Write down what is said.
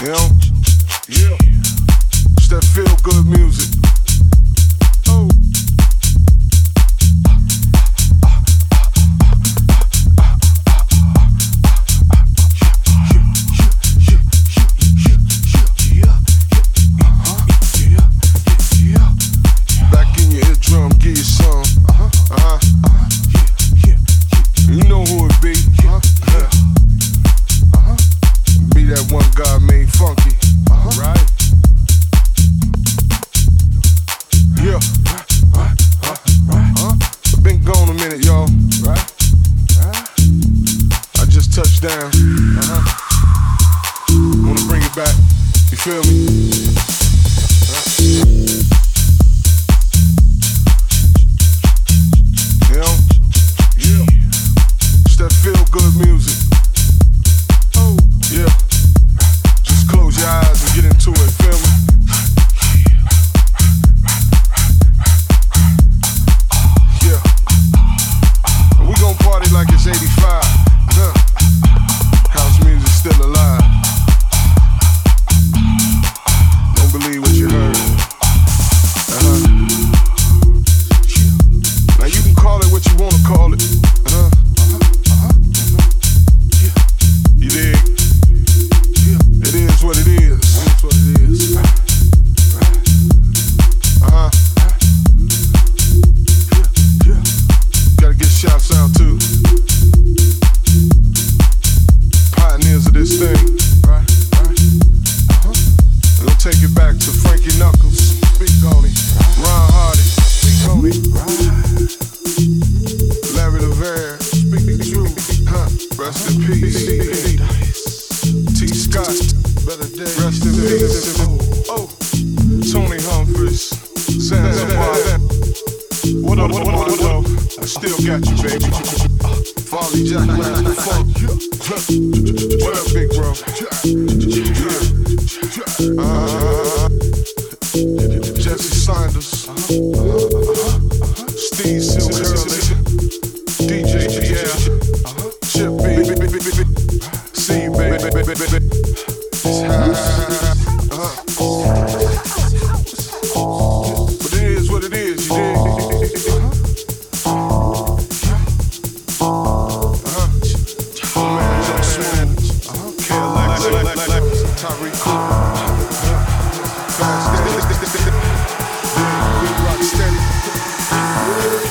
You know? Yeah. It's that feel good music. Oh. Back in your eardrum, give you some. You know who it be. Be that one God made funky. Right? Yeah. Been gone a minute, y'all. Right? I just touched down. Wanna bring it back. You feel me? You know? Yeah. It's that feel good music. Oh, yeah. Just close your eyes and get into it, feel me? Yeah. And we gon' party like it's 85. House music still alive. Don't believe what you heard. Now you can call it what you wanna call it. You dig? It is what it is. Gotta get shouts out too. Pioneers of this thing. And we'll take it back to Frankie Knuckles. Speak on it. Ron Hardy. Speak on it. Larry LeVere. Speak the truth. Rest in peace. T. Scott. Rest in peace. Oh. Tony Humphries. What up? I still got you, baby. Farley Jack, funk. What up, big bro? Jesse Sanders. Steve Silver. DJ GL. Chip B. C, baby. But it is what it is, you dig? Tyreek Fast Steady. Rock Steady.